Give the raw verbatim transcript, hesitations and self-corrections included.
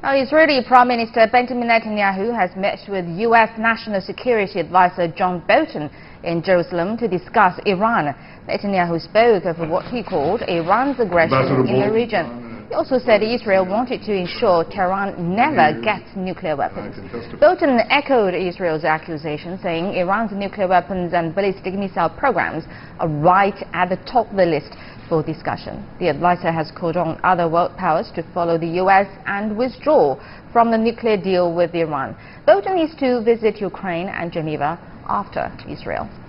Now, Israeli Prime Minister Benjamin Netanyahu has met with U S National Security Advisor John Bolton in Jerusalem to discuss Iran. Netanyahu spoke of what he called Iran's aggression in the region. He also said Israel wanted to ensure Tehran never gets nuclear weapons. Bolton echoed Israel's accusation, saying Iran's nuclear weapons and ballistic missile programs are right at the top of the list for discussion. The advisor has called on other world powers to follow the U S and withdraw from the nuclear deal with Iran. Bolton is to visit Ukraine and Geneva after Israel.